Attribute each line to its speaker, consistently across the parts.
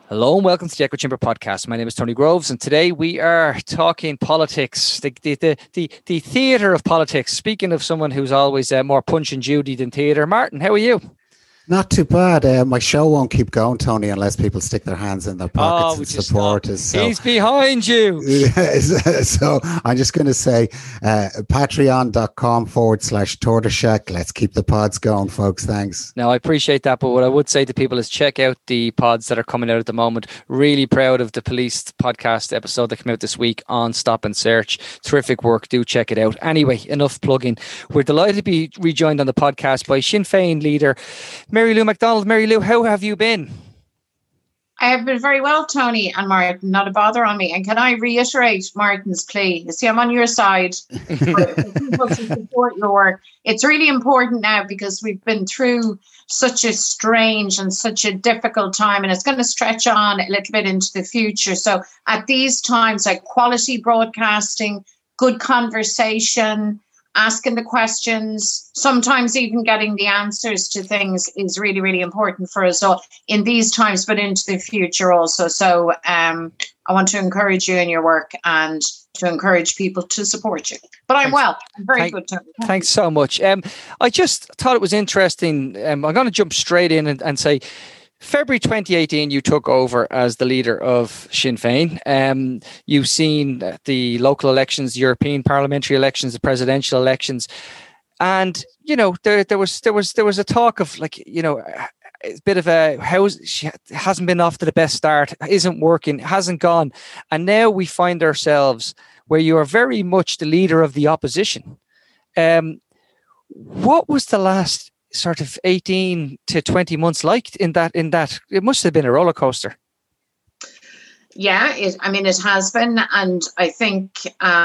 Speaker 1: Hello and welcome to the Echo Chamber podcast. My name is Tony Groves, and today we are talking politics, the theatre of politics. Speaking of someone who's always more Punch and Judy than theatre, Martin, how are you?
Speaker 2: Not too bad. My show won't keep going, Tony, unless people stick their hands in their pockets and support us.
Speaker 1: So, he's behind you.
Speaker 2: So I'm just going to say patreon.com/Tortoshek. Let's keep the pods going, folks. Thanks.
Speaker 1: Now, I appreciate that, but what I would say to people is check out the pods that are coming out at the moment. Really proud of the police podcast episode that came out this week on Stop and Search. Terrific work. Do check it out. Anyway, enough plugging. We're delighted to be rejoined on the podcast by Sinn Féin leader Mary Lou McDonald. Mary Lou, how have you been?
Speaker 3: I have been very well, Tony and Martin. Not a bother on me. And can I reiterate Martin's plea? You see, I'm on your side for people to support your work. It's really important now because we've been through such a strange and such a difficult time, and it's going to stretch on a little bit into the future. So at these times, like quality broadcasting, good conversation, asking the questions, sometimes even getting the answers to things is really, really important for us all in these times, but into the future also. So I want to encourage you in your work and to encourage people to support you. But I'm well. I'm very good.
Speaker 1: Thanks so much. I just thought it was interesting. I'm going to jump straight in and say, February 2018, you took over as the leader of Sinn Féin. You've seen the local elections, European parliamentary elections, the presidential elections, and you know there was a talk of like a bit of she hasn't been off to the best start, isn't working, hasn't gone, and now we find ourselves where you are very much the leader of the opposition. What was the last sort of 18 to 20 months like in that it must have been a roller coaster?
Speaker 3: Yeah, it has been. And I think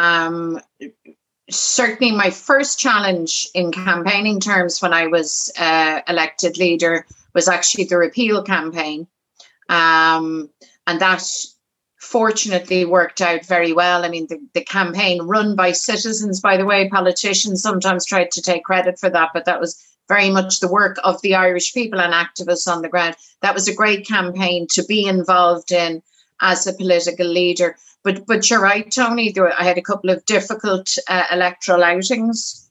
Speaker 3: certainly my first challenge in campaigning terms when I was elected leader was actually the repeal campaign. And that fortunately worked out very well. I mean, the campaign run by citizens, by the way, politicians sometimes tried to take credit for that, but that was very much the work of the Irish people and activists on the ground. That was a great campaign to be involved in as a political leader. But you're right, Tony, I had a couple of difficult electoral outings.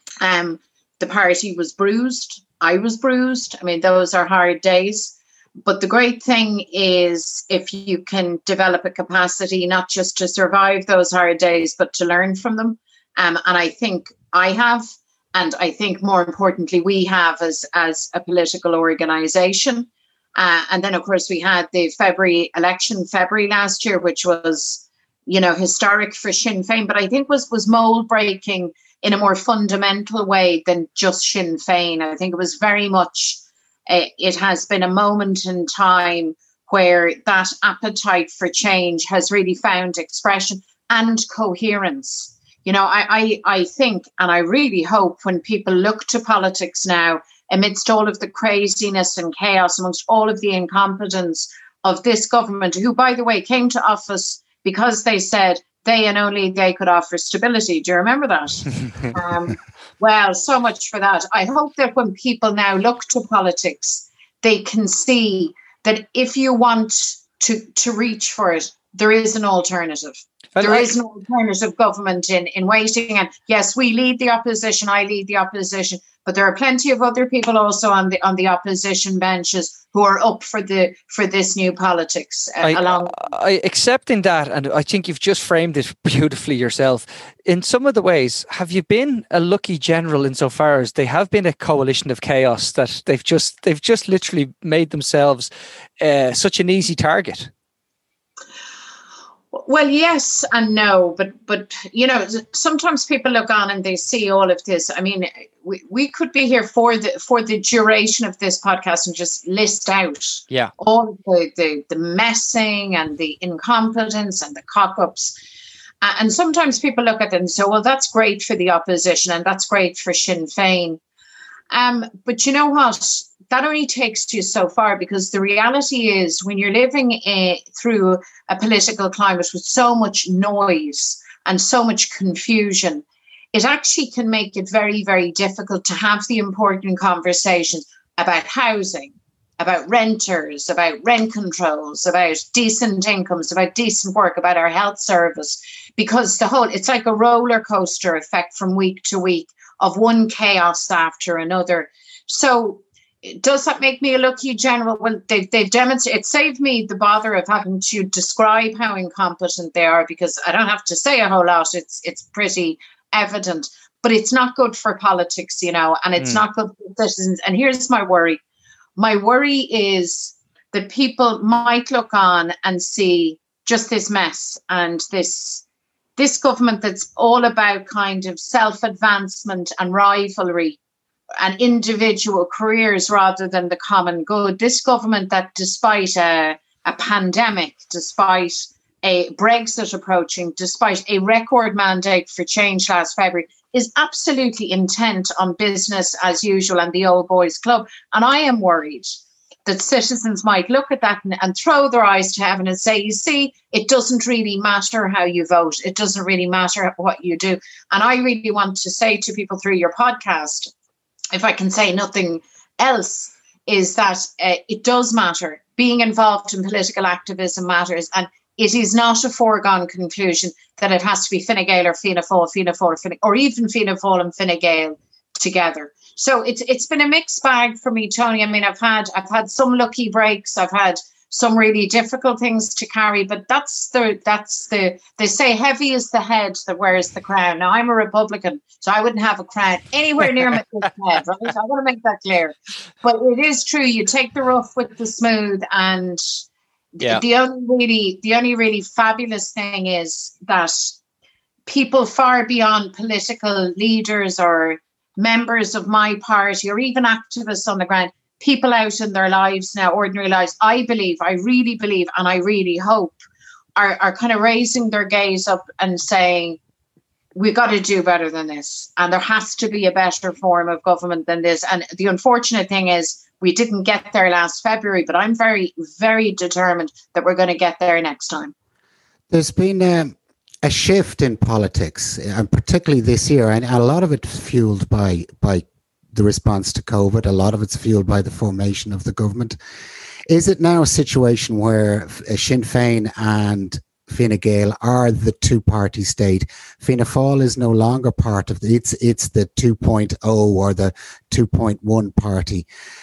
Speaker 3: The party was bruised. I was bruised. I mean, those are hard days. But the great thing is if you can develop a capacity not just to survive those hard days, but to learn from them. And I think I have. And I think more importantly, we have as a political organisation. And then, of course, we had the February last year, which was, historic for Sinn Féin, but I think was mould breaking in a more fundamental way than just Sinn Féin. I think it was very much, it has been a moment in time where that appetite for change has really found expression and coherence. I think, and I really hope when people look to politics now, amidst all of the craziness and chaos, amongst all of the incompetence of this government, who, by the way, came to office because they said they and only they could offer stability. Do you remember that? Well, so much for that. I hope that when people now look to politics, they can see that if you want to reach for it, there is an alternative. There is an alternative government in waiting. And yes, we lead the opposition. I lead the opposition. But there are plenty of other people also on the opposition benches who are up for this new politics.
Speaker 1: I accepting that, and I think you've just framed it beautifully yourself. In some of the ways, have you been a lucky general insofar as they have been a coalition of chaos that they've just literally made themselves such an easy target?
Speaker 3: Well, yes and no, but sometimes people look on and they see all of this. I mean, we could be here for the duration of this podcast and just list out all of the messing and the incompetence and the cock-ups. And sometimes people look at them and say, well, that's great for the opposition and that's great for Sinn Féin. But you know what? That only takes you so far, because the reality is when you're living through a political climate with so much noise and so much confusion, it actually can make it very, very difficult to have the important conversations about housing, about renters, about rent controls, about decent incomes, about decent work, about our health service, because it's like a roller coaster effect from week to week of one chaos after another. So does that make me a lucky general? Well, they've demonstrated, it saved me the bother of having to describe how incompetent they are, because I don't have to say a whole lot. It's pretty evident, but it's not good for politics, and it's not good for citizens. And here's my worry. My worry is that people might look on and see just this mess and this government that's all about kind of self-advancement and rivalry and individual careers rather than the common good. This government that, despite a pandemic, despite a Brexit approaching, despite a record mandate for change last February, is absolutely intent on business as usual and the old boys club. And I am worried that citizens might look at that and throw their eyes to heaven and say, you see, it doesn't really matter how you vote. It doesn't really matter what you do. And I really want to say to people through your podcast, if I can say nothing else, is that it does matter. Being involved in political activism matters. And it is not a foregone conclusion that it has to be Fine Gael or Fianna Fáil, or even Fianna Fáil and Fine Gael together. So it's been a mixed bag for me, Tony. I mean, I've had some lucky breaks. I've had some really difficult things to carry, but that's the they say heavy is the head that wears the crown. Now, I'm a Republican, so I wouldn't have a crown anywhere near my head, right? I want to make that clear. But it is true, you take the rough with the smooth, and the only really fabulous thing is that people far beyond political leaders or members of my party or even activists on the ground, people out in their lives now, ordinary lives, I really believe, and I really hope, are kind of raising their gaze up and saying, we've got to do better than this. And there has to be a better form of government than this. And the unfortunate thing is we didn't get there last February, but I'm very, very determined that we're going to get there next time.
Speaker 2: There's been a shift in politics, and particularly this year, and a lot of it fueled by the response to COVID. A lot of it's fueled by the formation of the government. Is it now a situation where Sinn Féin and Fine Gael are the two-party state? Fianna Fáil is no longer part of it's the 2.0 or the 2.1 party.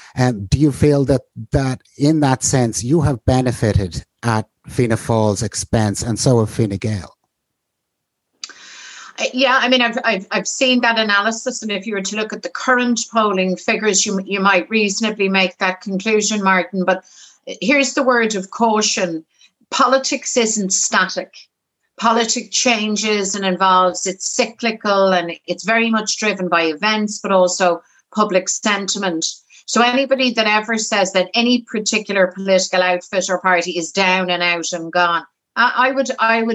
Speaker 2: Do you feel that in that sense you have benefited at Fianna Fáil's expense, and so have Fine Gael?
Speaker 3: Yeah, I mean, I've seen that analysis, and if you were to look at the current polling figures, you might reasonably make that conclusion, Martin. But here's the word of caution: politics isn't static. Politics changes and evolves. It's cyclical, and it's very much driven by events, but also public sentiment. So anybody that ever says that any particular political outfit or party is down and out and gone, I would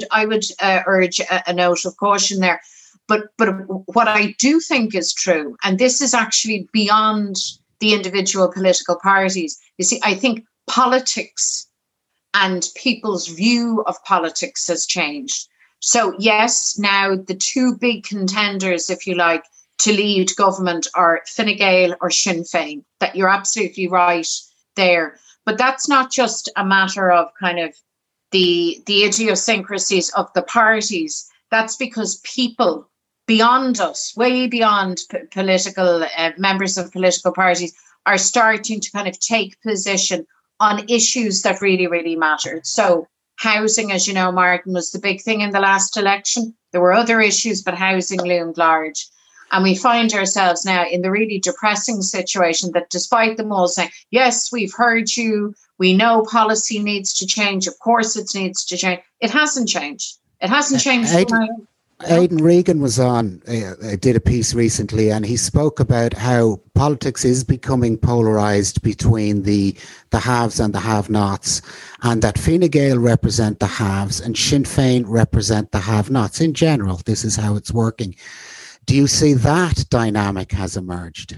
Speaker 3: urge a note of caution there. But what I do think is true, and this is actually beyond the individual political parties. You see, I think politics and people's view of politics has changed. So yes, now the two big contenders, if you like, to lead government are Fine Gael or Sinn Féin. That you're absolutely right there. But that's not just a matter of kind of the idiosyncrasies of the parties. That's because people beyond us, way beyond political members of political parties, are starting to kind of take position on issues that really, really matter. So housing, as you know, Martin, was the big thing in the last election. There were other issues, but housing loomed large. And we find ourselves now in the really depressing situation that despite them all saying, yes, we've heard you, we know policy needs to change, of course it needs to change, it hasn't changed. It hasn't changed.
Speaker 2: Aidan Regan was on, did a piece recently, and he spoke about how politics is becoming polarised between the haves and the have-nots, and that Fine Gael represent the haves and Sinn Féin represent the have-nots. In general, this is how it's working. Do you see that dynamic has emerged?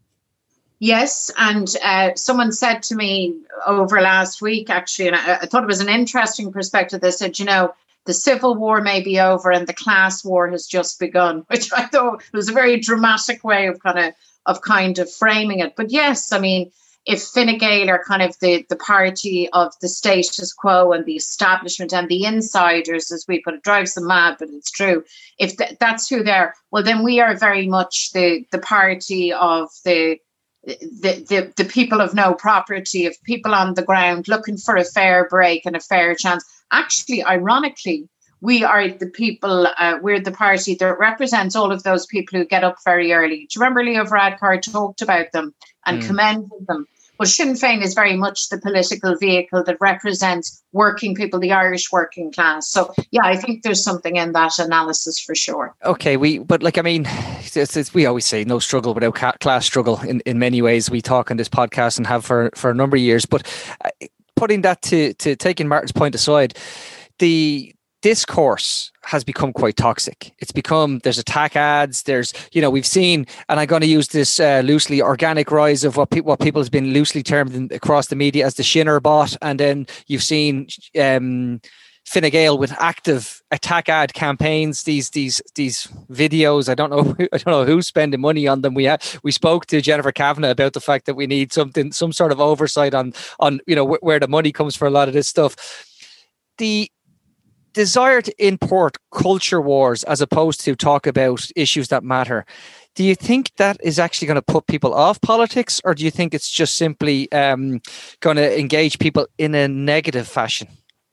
Speaker 3: Yes, and someone said to me over last week, actually, and I thought it was an interesting perspective. They said, you know, the civil war may be over and the class war has just begun, which I thought was a very dramatic way of kind of framing it. But yes, I mean, if Fine Gael are kind of the party of the status quo and the establishment and the insiders, as we put it, drives them mad, but it's true. If that's who they're, well, then we are very much the party of the people of no property, of people on the ground looking for a fair break and a fair chance. Actually, ironically, we are the people, we're the party that represents all of those people who get up very early. Do you remember Leo Varadkar talked about them and commended them? Well, Sinn Féin is very much the political vehicle that represents working people, the Irish working class. So, yeah, I think there's something in that analysis for sure.
Speaker 1: Okay, we always say no struggle without class struggle in many ways. We talk on this podcast and have for a number of years. But putting that to taking Martin's point aside, the discourse has become quite toxic. It's become, there's attack ads, there's, we've seen, and I'm going to use this loosely, organic rise of what people has been loosely termed across the media as the Shinner bot. And then you've seen Fine Gael with active attack ad campaigns, these videos. I don't know who's spending money on them. We spoke to Jennifer Kavanagh about the fact that we need some sort of oversight on where the money comes for a lot of this stuff. The desire to import culture wars as opposed to talk about issues that matter. Do you think that is actually going to put people off politics, or do you think it's just simply going to engage people in a negative fashion?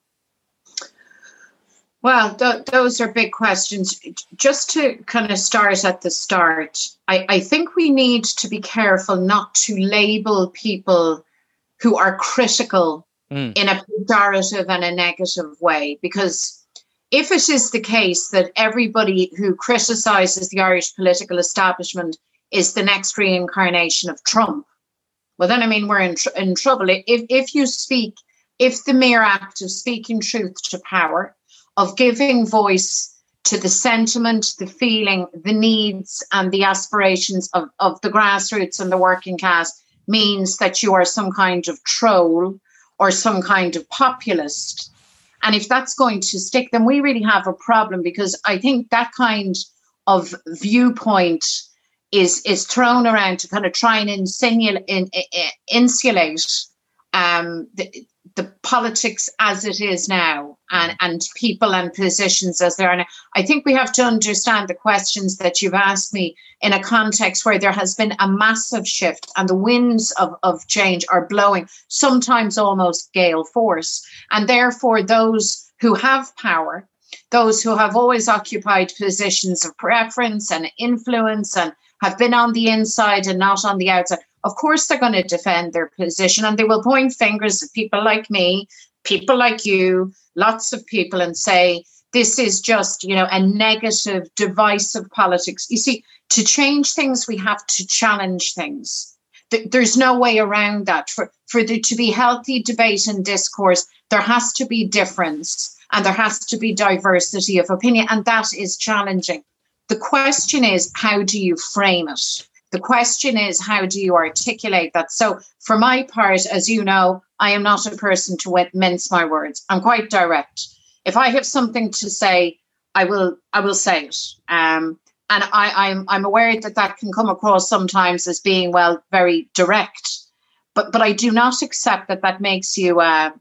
Speaker 3: Well, those are big questions. Just to kind of start at the start, I think we need to be careful not to label people who are critical in a pejorative and a negative way, because if it is the case that everybody who criticizes the Irish political establishment is the next reincarnation of Trump, well, then, I mean, we're in trouble. If the mere act of speaking truth to power, of giving voice to the sentiment, the feeling, the needs and the aspirations of the grassroots and the working class means that you are some kind of troll or some kind of populist. And if that's going to stick, then we really have a problem, because I think that kind of viewpoint is thrown around to kind of try and insulate the politics as it is now, and people and positions as they are now. I think we have to understand the questions that you've asked me in a context where there has been a massive shift and the winds of change are blowing, sometimes almost gale force. And therefore, those who have power, those who have always occupied positions of preference and influence and have been on the inside and not on the outside, of course, they're going to defend their position, and they will point fingers at people like me, people like you, lots of people, and say, this is just, a negative, divisive politics. You see, to change things, we have to challenge things. There's no way around that. For there to be healthy debate and discourse, there has to be difference and there has to be diversity of opinion, and that is challenging. The question is, how do you frame it? The question is, how do you articulate that? So for my part, as you know, I am not a person to mince my words. I'm quite direct. If I have something to say, I will say it. And I'm aware that can come across sometimes as being, well, very direct. But I do not accept that makes you,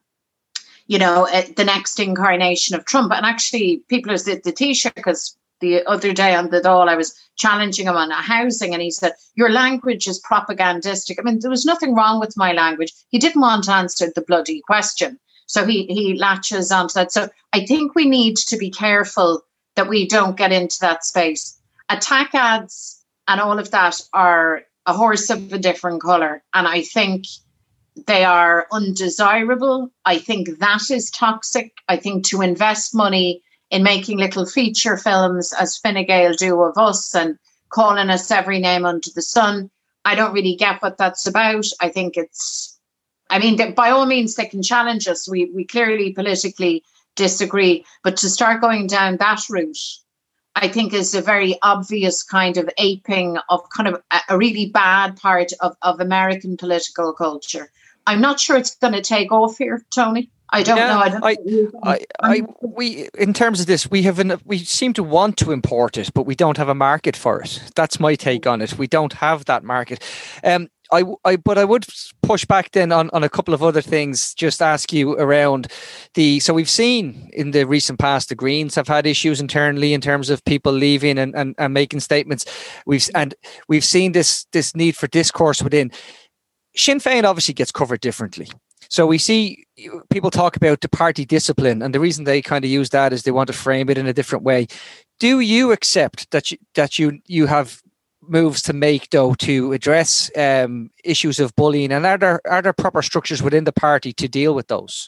Speaker 3: the next incarnation of Trump. And actually, people as the Taoiseach, because the other day on the Dáil, I was challenging him on housing, and he said, your language is propagandistic. I mean, there was nothing wrong with my language. He didn't want to answer the bloody question. So he latches onto that. So I think we need to be careful that we don't get into that space. Attack ads and all of that are a horse of a different colour. And I think they are undesirable. I think that is toxic. I think to invest money in making little feature films, as Fine Gael do of us, and calling us every name under the sun, I don't really get what that's about. I think by all means, they can challenge us. We clearly politically disagree. But to start going down that route, I think is a very obvious kind of aping of kind of a really bad part of American political culture. I'm not sure it's going to take off here, Tony. I don't know. We in terms of this, we seem to want to import it, but we don't have a market for it. That's my take on it. We don't have that market.
Speaker 1: but I would push back then on a couple of other things. Just ask you around so we've seen in the recent past the Greens have had issues internally in terms of people leaving and making statements. We've seen this need for discourse within. Sinn Féin obviously gets covered differently. So we see people talk about the party discipline, and the reason they kind of use that is they want to frame it in a different way. Do you accept that you have moves to make, though, to address issues of bullying, and are there proper structures within the party to deal with those?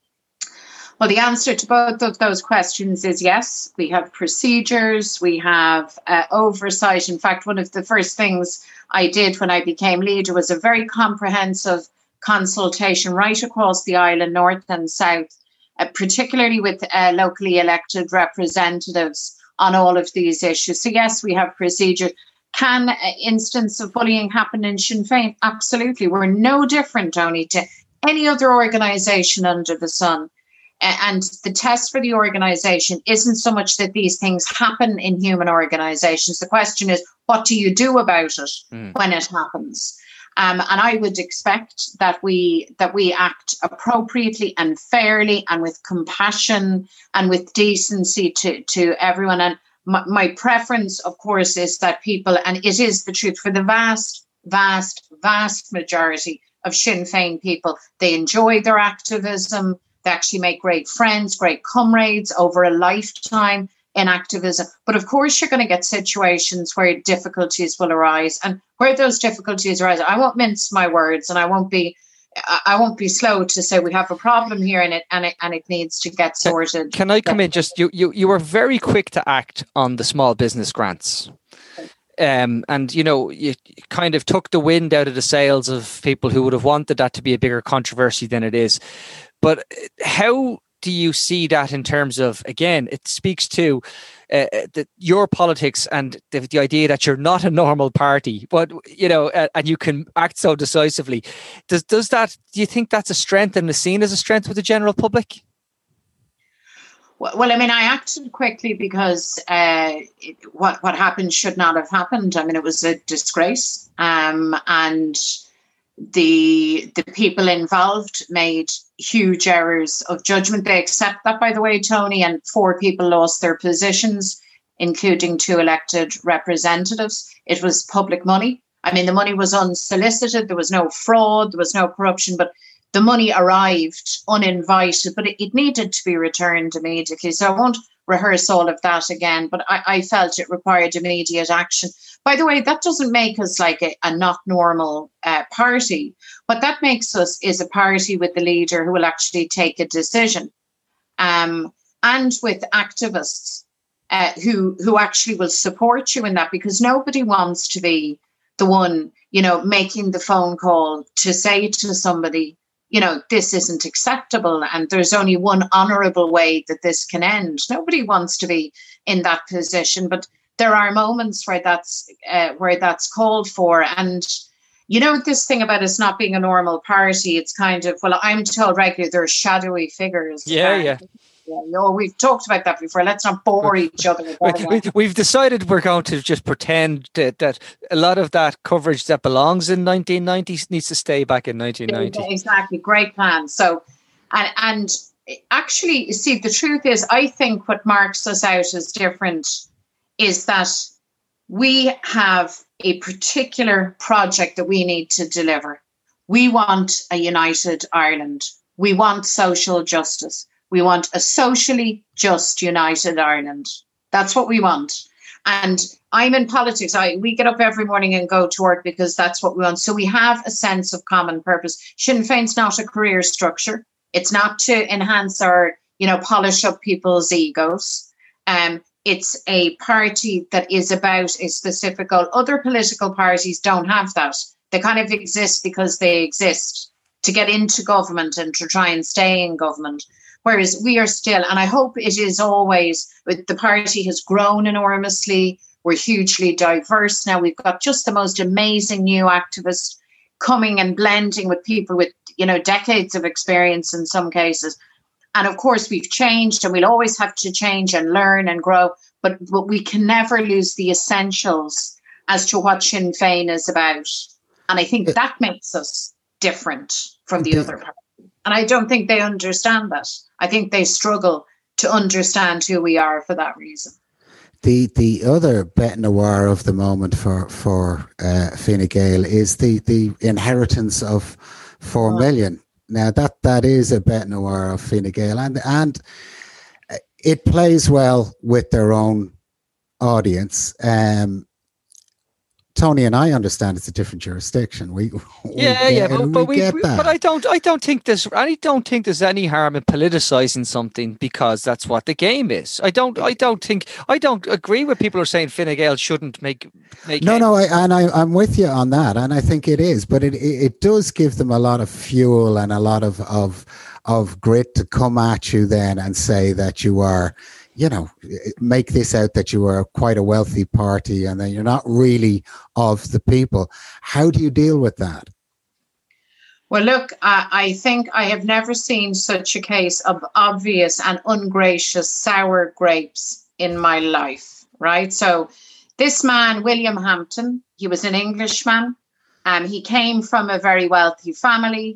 Speaker 3: Well, the answer to both of those questions is yes. We have procedures, we have oversight. In fact, one of the first things I did when I became leader was a very comprehensive consultation right across the island, north and south, particularly with locally elected representatives on all of these issues. So yes, we have procedure. Can an instance of bullying happen in Sinn Féin? Absolutely. We're no different, Tony, to any other organisation under the sun. And the test for the organisation isn't so much that these things happen in human organisations. The question is, what do you do about it when it happens? And I would expect that we act appropriately and fairly and with compassion and with decency to everyone. And my preference, of course, is that people, and it is the truth, for the vast, vast, vast majority of Sinn Féin people, they enjoy their activism. They actually make great friends, great comrades over a lifetime in activism. But of course, you're going to get situations where difficulties will arise. And where those difficulties arise, I won't mince my words, and I won't be slow to say we have a problem here and it needs to get sorted.
Speaker 1: Can I come in? Just you were very quick to act on the small business grants. And, you kind of took the wind out of the sails of people who would have wanted that to be a bigger controversy than it is. But how do you see that in terms of, again, it speaks to your politics and the idea that you're not a normal party, but, and you can act so decisively. Do you think that's a strength and is seen as a strength with the general public?
Speaker 3: Well, I mean, I acted quickly because what happened should not have happened. I mean, it was a disgrace, and the people involved made huge errors of judgment. They accept that, by the way, Tony, and 4 people lost their positions, including 2 elected representatives. It was public money. I mean, the money was unsolicited. There was no fraud. There was no corruption, but the money arrived uninvited, but it needed to be returned immediately. So I won't rehearse all of that again, but I felt it required immediate action. By the way, that doesn't make us like a not normal party. What that makes us is a party with the leader who will actually take a decision, and with activists who actually will support you in that, because nobody wants to be the one, making the phone call to say to somebody, this isn't acceptable and there's only one honourable way that this can end. Nobody wants to be in that position, but there are moments where that's called for. And, this thing about us not being a normal party, it's kind of, well, I'm told regularly there are shadowy figures.
Speaker 1: Yeah.
Speaker 3: We've talked about that before. Let's not bore each other.
Speaker 1: We've decided we're going to just pretend that a lot of that coverage that belongs in 1990 needs to stay back in 1990.
Speaker 3: Exactly. Great plan. So, and actually, you see, the truth is, I think what marks us out as different is that we have a particular project that we need to deliver. We want a united Ireland. We want social justice. We want a socially just united Ireland. That's what we want. And I'm in politics. We get up every morning and go to work because that's what we want. So we have a sense of common purpose. Sinn Féin's not a career structure. It's not to enhance or, polish up people's egos. It's a party that is about a specific goal. Other political parties don't have that. They kind of exist because they exist to get into government and to try and stay in government. Whereas we are still, and I hope it is always, the party has grown enormously. We're hugely diverse now. We've got just the most amazing new activists coming and blending with people with, decades of experience in some cases. And of course, we've changed and we'll always have to change and learn and grow. But we can never lose the essentials as to what Sinn Féin is about. And I think that makes us different from the other party. And I don't think they understand that. I think they struggle to understand who we are for that reason.
Speaker 2: The other bête noire of the moment for Fine Gael is the inheritance of 4 million. Now that is a bête noire of Fine Gael, and it plays well with their own audience. Tony and I understand it's a different jurisdiction. But I don't think there's any harm in politicizing something because that's what the game is. I don't agree with people who are saying Fine Gael shouldn't make. I'm with you on that, and I think it is, but it does give them a lot of fuel and a lot of grit to come at you then and say that you are, make this out that you are quite a wealthy party and then you're not really of the people. How do you deal with that?
Speaker 3: Well, look, I think I have never seen such a case of obvious and ungracious sour grapes in my life, right? So this man, William Hampton, he was an Englishman. He came from a very wealthy family.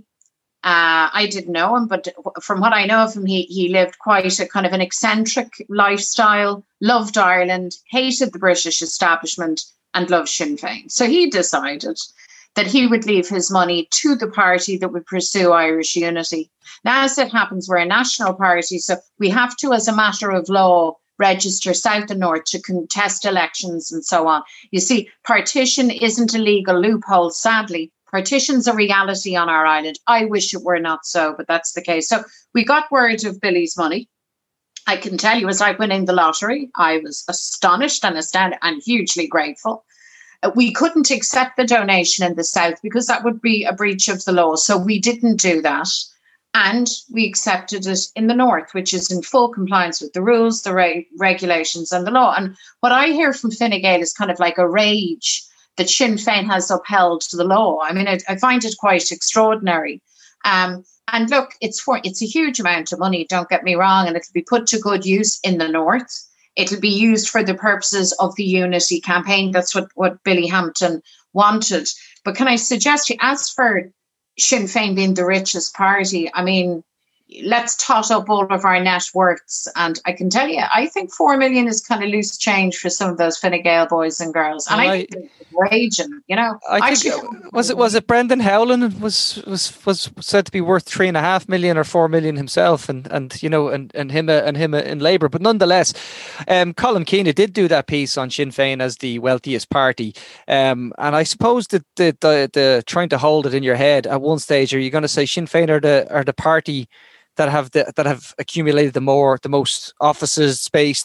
Speaker 3: I didn't know him, but from what I know of him, he lived quite a kind of an eccentric lifestyle, loved Ireland, hated the British establishment, and loved Sinn Féin. So he decided that he would leave his money to the party that would pursue Irish unity. Now, as it happens, we're a national party, so we have to, as a matter of law, register South and North to contest elections and so on. You see, partition isn't a legal loophole, sadly. Partition's a reality on our island. I wish it were not so, but that's the case. So we got word of Billy's money. I can tell you, it's like winning the lottery. I was astonished and astounded and hugely grateful. We couldn't accept the donation in the South because that would be a breach of the law. So we didn't do that. And we accepted it in the North, which is in full compliance with the rules, the regulations and the law. And what I hear from Fine Gael is kind of like a rage that Sinn Féin has upheld to the law. I mean, I find it quite extraordinary. And look, it's a huge amount of money, don't get me wrong, and it'll be put to good use in the North. It'll be used for the purposes of the unity campaign. That's what Billy Hampton wanted. But can I suggest to you, as for Sinn Féin being the richest party, I mean, let's tot up all of our net worths. And I can tell you, I think 4 million is kind of loose change for some of those Fine Gael boys and girls. And I think they're raging,
Speaker 1: I think was it Brendan Howlin was said to be worth 3.5 million or 4 million himself, and him in Labour. But nonetheless, Colin Keane did do that piece on Sinn Féin as the wealthiest party. And I suppose that the trying to hold it in your head at one stage, are you going to say Sinn Féin are the party that have accumulated the most offices space,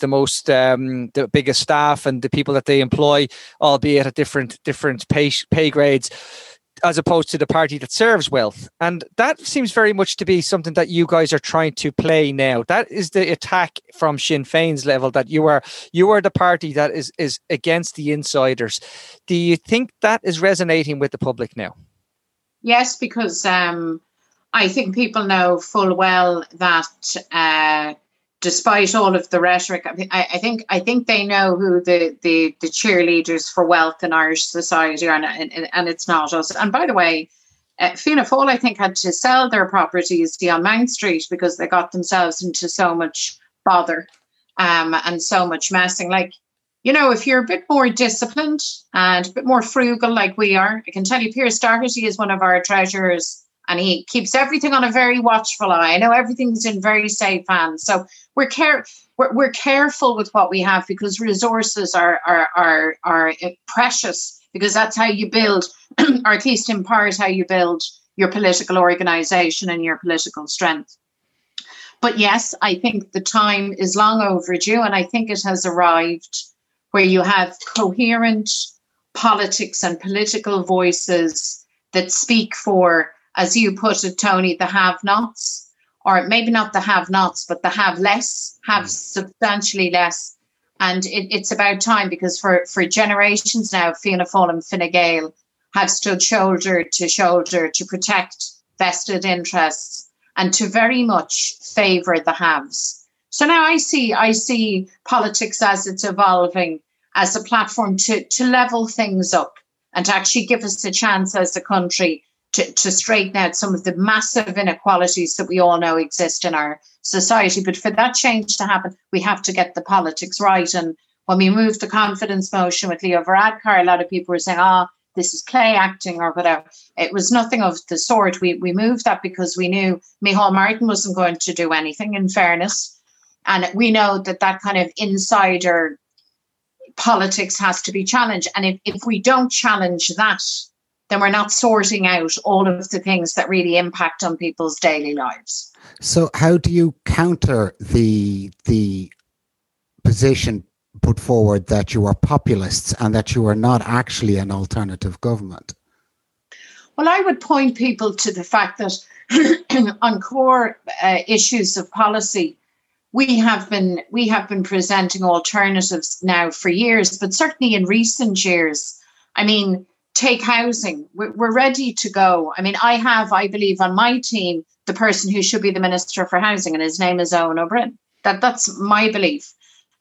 Speaker 1: the biggest staff, and the people that they employ, albeit at different pay grades, as opposed to the party that serves wealth? And that seems very much to be something that you guys are trying to play now. That is the attack from Sinn Féin's level, that you are the party that is against the insiders. Do you think that is resonating with the public now?
Speaker 3: Yes, because I think people know full well that despite all of the rhetoric, I think they know who the cheerleaders for wealth in Irish society are, and it's not us. And by the way, Fianna Fáil, I think, had to sell their properties on Mount Street because they got themselves into so much bother and so much messing. Like, if you're a bit more disciplined and a bit more frugal like we are, I can tell you, Pierce Doherty is one of our treasurers. And he keeps everything on a very watchful eye. I know everything's in very safe hands. So we're careful with what we have, because resources are precious, because that's how you build, or at least in part, how you build your political organisation and your political strength. But yes, I think the time is long overdue, and I think it has arrived where you have coherent politics and political voices that speak for, as you put it, Tony, the have-nots, or maybe not the have-nots, but the have-less, have substantially less. And it's about time, because for generations now, Fianna Fáil and Fine Gael have stood shoulder to protect vested interests and to very much favour the haves. So now I see politics as it's evolving as a platform to level things up, and to actually give us a chance as a country to straighten out some of the massive inequalities that we all know exist in our society. But for that change to happen, we have to get the politics right. And when we moved the confidence motion with Leo Varadkar, a lot of people were saying, this is play acting or whatever. It was nothing of the sort. We moved that because we knew Micheál Martin wasn't going to do anything, in fairness. And we know that kind of insider politics has to be challenged. And if we don't challenge that, then we're not sorting out all of the things that really impact on people's daily lives.
Speaker 2: So how do you counter the position put forward that you are populists and that you are not actually an alternative government?
Speaker 3: Well, I would point people to the fact that on core issues of policy, we have been presenting alternatives now for years, but certainly in recent years. I mean, take housing. We're ready to go. I mean, I believe on my team, the person who should be the Minister for Housing, and his name is Owen O'Brien. That's my belief.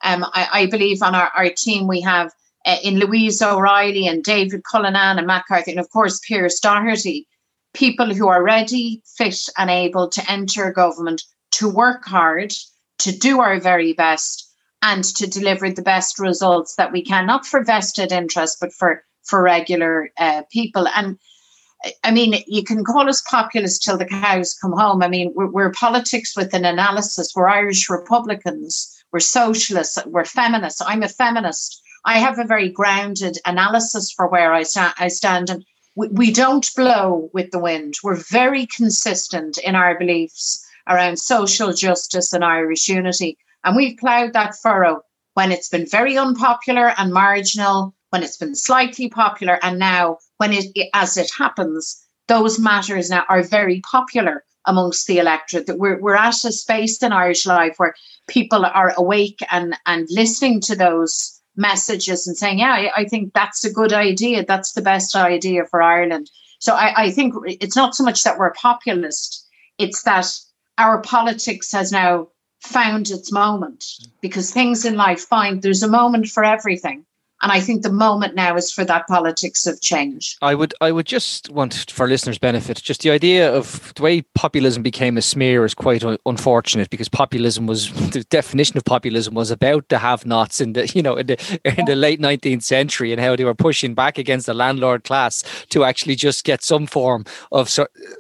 Speaker 3: I believe on our team we have in Louise O'Reilly and David Cullinan and Matt Carthy, and of course Pierce Doherty, people who are ready, fit and able to enter government, to work hard, to do our very best and to deliver the best results that we can, not for vested interest, but for regular people. And I mean, you can call us populist till the cows come home. I mean, we're politics with an analysis. We're Irish Republicans. We're socialists. We're feminists. I'm a feminist. I have a very grounded analysis for where I stand. And we don't blow with the wind. We're very consistent in our beliefs around social justice and Irish unity. And we've ploughed that furrow when it's been very unpopular and marginal, when it's been slightly popular, and now when as it happens, those matters now are very popular amongst the electorate. That we're at a space in Irish life where people are awake and listening to those messages and saying, yeah, I think that's a good idea. That's the best idea for Ireland. So I think it's not so much that we're populist, it's that our politics has now found its moment, because things in life there's a moment for everything. And I think the moment now is for that politics of change.
Speaker 1: I would just want, for listeners' benefit, just the idea of the way populism became a smear is quite unfortunate, because the definition of populism was about the have-nots in the late 19th century, and how they were pushing back against the landlord class to actually just get some form of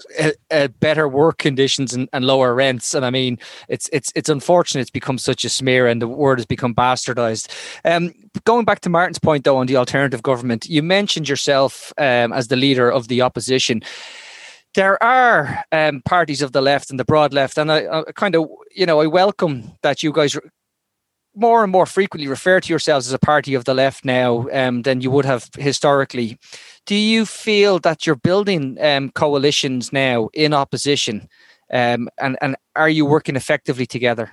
Speaker 1: better work conditions and lower rents. And I mean, it's unfortunate it's become such a smear, and the word has become bastardized. Going back to Martin's point, though, on the alternative government, you mentioned yourself as the leader of the opposition. There are parties of the left and the broad left, and I welcome that you guys more and more frequently refer to yourselves as a party of the left now than you would have historically. Do you feel that you're building coalitions now in opposition, and are you working effectively together?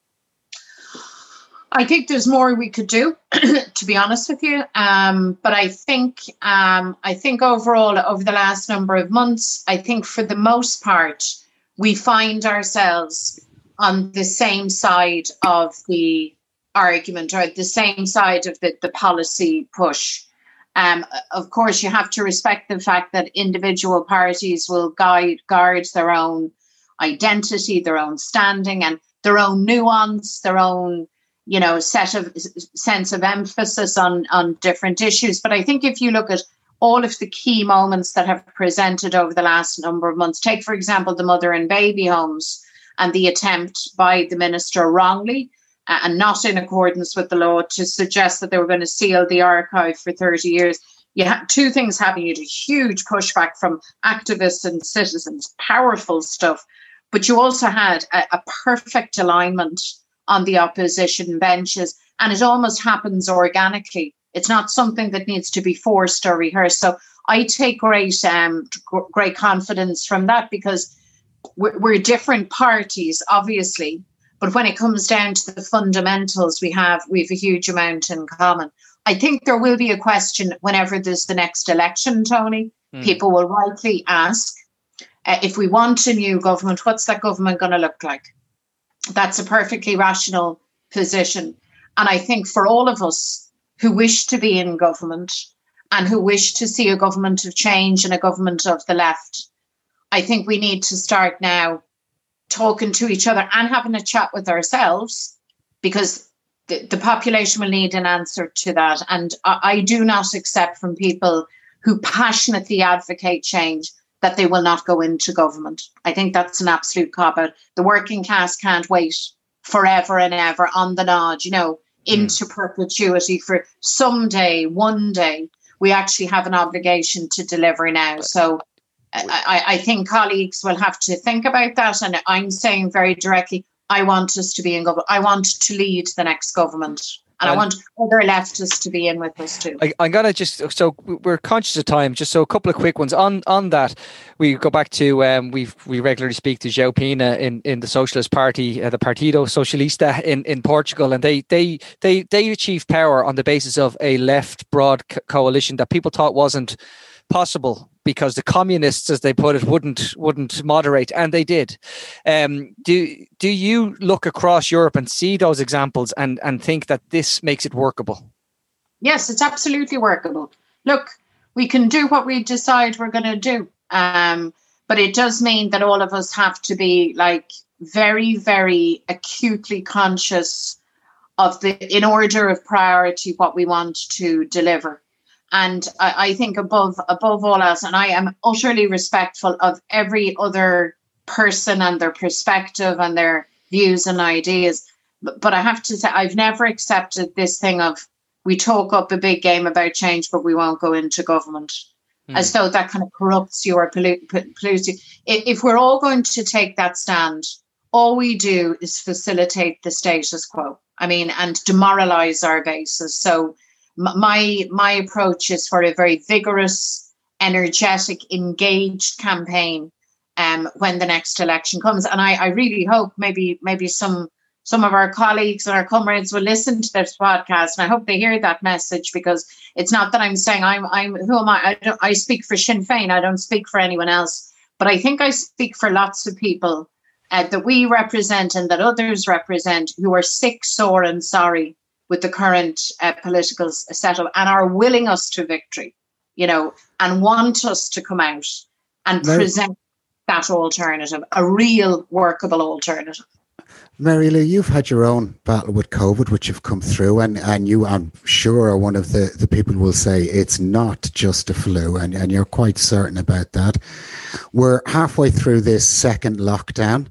Speaker 3: I think there's more we could do, to be honest with you. But I think overall, over the last number of months, I think for the most part, we find ourselves on the same side of the argument, or the same side of the policy push. Of course, you have to respect the fact that individual parties will guard their own identity, their own standing, and their own nuance, their own sense of emphasis on different issues. But I think if you look at all of the key moments that have presented over the last number of months, take, for example, the mother and baby homes and the attempt by the minister wrongly and not in accordance with the law to suggest that they were going to seal the archive for 30 years. You had two things happening. You had a huge pushback from activists and citizens, powerful stuff. But you also had a perfect alignment on the opposition benches, and it almost happens organically. It's not something that needs to be forced or rehearsed. So I take great confidence from that, because we're different parties, obviously, but when it comes down to the fundamentals, we have a huge amount in common. I think there will be a question whenever there's the next election, Tony. People will rightly ask, if we want a new government, what's that government going to look like? That's a perfectly rational position. And I think for all of us who wish to be in government, and who wish to see a government of change and a government of the left, I think we need to start now talking to each other and having a chat with ourselves, because the population will need an answer to that. And I do not accept from people who passionately advocate change that they will not go into government. I think that's an absolute cop-out. The working class can't wait forever and ever on the nod, into perpetuity for someday, one day. We actually have an obligation to deliver now. So I think colleagues will have to think about that. And I'm saying very directly, I want us to be in government. I want to lead the next government. And I want other leftists to be in with us too.
Speaker 1: I'm going to so we're conscious of time, just so a couple of quick ones. On that, we go back to, we regularly speak to João Pina in the Socialist Party, the Partido Socialista in Portugal, and they achieved power on the basis of a left broad coalition that people thought wasn't possible because the communists, as they put it, wouldn't moderate, and they did. Do you look across Europe and see those examples and think that this makes it workable?
Speaker 3: Yes, it's absolutely workable. Look, we can do what we decide we're going to do, but it does mean that all of us have to be very, very acutely conscious of in order of priority what we want to deliver. And I think above all else, and I am utterly respectful of every other person and their perspective and their views and ideas. But I have to say, I've never accepted this thing of we talk up a big game about change, but we won't go into government, as though that kind of corrupts you or pollutes you. If we're all going to take that stand, all we do is facilitate the status quo. And demoralize our bases. So my approach is for a very vigorous, energetic, engaged campaign when the next election comes. And I really hope maybe some of our colleagues and our comrades will listen to this podcast, and I hope they hear that message, because it's not that I'm saying I'm who am I? I speak for Sinn Féin. I don't speak for anyone else, but I think I speak for lots of people that we represent and that others represent who are sick, sore, and sorry with the current political setup, and are willing us to victory, and want us to come out and present that alternative, a real workable alternative.
Speaker 2: Mary Lou, you've had your own battle with COVID, which you've come through, and you, I'm sure, are one of the people who will say it's not just a flu, and you're quite certain about that. We're halfway through this second lockdown.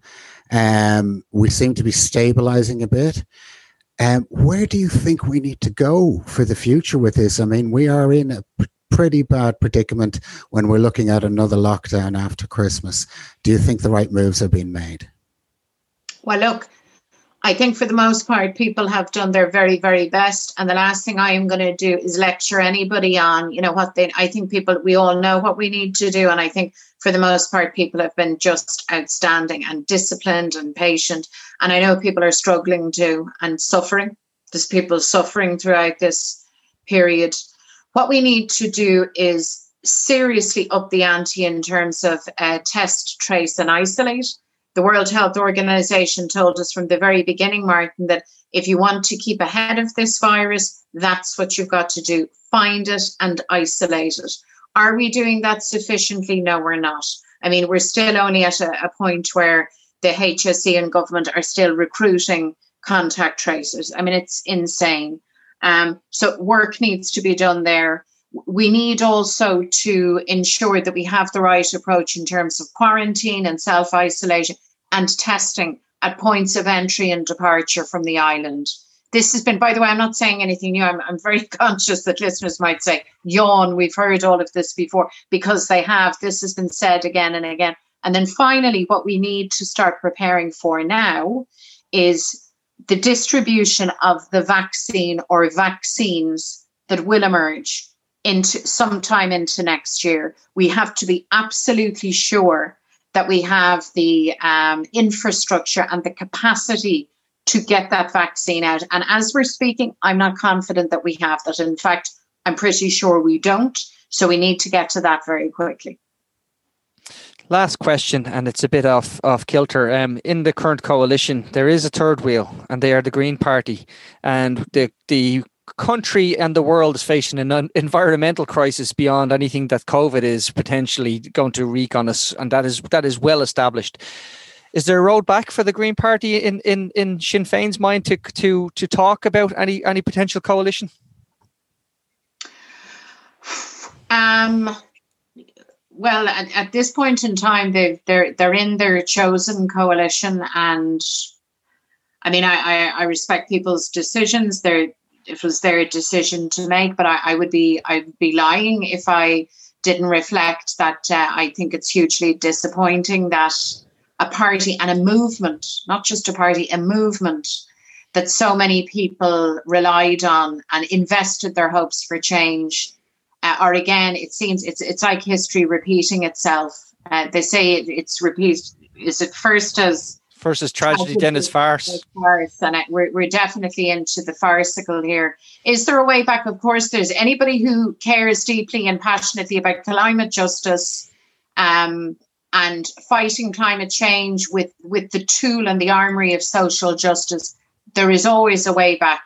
Speaker 2: We seem to be stabilizing a bit. Where do you think we need to go for the future with this? We are in a pretty bad predicament when we're looking at another lockdown after Christmas. Do you think the right moves are being made?
Speaker 3: Well, look, I think for the most part, people have done their very, very best. And the last thing I am going to do is lecture anybody on, I think we all know what we need to do. And I think for the most part, people have been just outstanding and disciplined and patient. And I know people are struggling too and suffering. There's people suffering throughout this period. What we need to do is seriously up the ante in terms of test, trace and isolate. The World Health Organization told us from the very beginning, Martin, that if you want to keep ahead of this virus, that's what you've got to do. Find it and isolate it. Are we doing that sufficiently? No, we're not. We're still only at a point where the HSE and government are still recruiting contact tracers. It's insane. So work needs to be done there. We need also to ensure that we have the right approach in terms of quarantine and self-isolation and testing at points of entry and departure from the island. This has been, by the way, I'm not saying anything new. I'm very conscious that listeners might say, yawn, we've heard all of this before, because they have. This has been said again and again. And then finally, what we need to start preparing for now is the distribution of the vaccine or vaccines that will emerge sometime into next year. We have to be absolutely sure that we have the infrastructure and the capacity to get that vaccine out. And as we're speaking, I'm not confident that we have that. In fact, I'm pretty sure we don't. So we need to get to that very quickly.
Speaker 1: Last question, and it's a bit off kilter. In the current coalition, there is a third wheel, and they are the Green Party. And the country and the world is facing an environmental crisis beyond anything that COVID is potentially going to wreak on us, and that is well established. Is there a road back for the Green Party in Sinn Féin's mind to talk about any potential coalition?
Speaker 3: Well, at this point in time, they're in their chosen coalition, and I mean, I respect people's decisions. It was their decision to make, but I'd be lying if I didn't reflect that I think it's hugely disappointing that a party and a movement, not just a party, a movement that so many people relied on and invested their hopes for change, or again, it seems it's like history repeating itself. They say it's repeat. Is it first as
Speaker 1: tragedy, then as farce?
Speaker 3: And we're definitely into the farcical here. Is there a way back? Of course, there's anybody who cares deeply and passionately about climate justice and fighting climate change with the tool and the armory of social justice. There is always a way back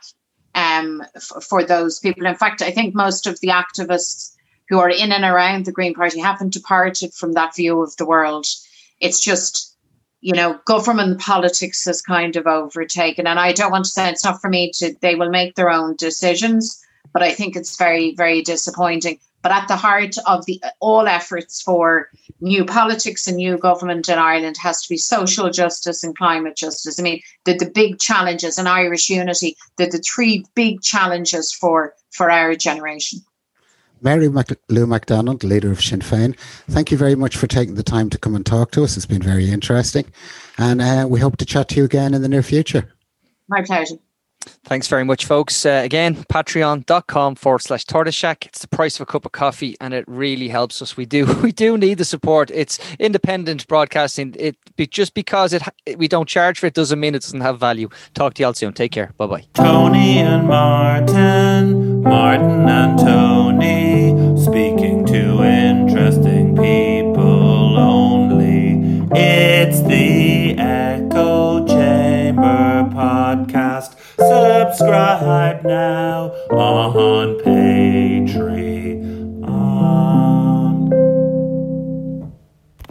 Speaker 3: for those people. In fact, I think most of the activists who are in and around the Green Party haven't departed from that view of the world. It's just, government politics has kind of overtaken. And I don't want to say it's not for me they will make their own decisions, but I think it's very, very disappointing. But at the heart of all efforts for new politics and new government in Ireland has to be social justice and climate justice. I mean, the big challenges and Irish unity, the three big challenges for our generation.
Speaker 2: Mary Lou McDonald, leader of Sinn Féin, thank you very much for taking the time to come and talk to us. It's been very interesting. And we hope to chat to you again in the near future.
Speaker 3: My pleasure.
Speaker 1: Thanks very much, folks. Again, patreon.com/Tortoise Shack. It's the price of a cup of coffee, and it really helps us. We do need the support. It's independent broadcasting. Just because we don't charge for it doesn't mean it doesn't have value. Talk to you all soon. Take care. Bye-bye.
Speaker 4: Tony and Martin and Tony, speaking to interesting people only. It's the Echo Chamber podcast. Subscribe now on Patreon.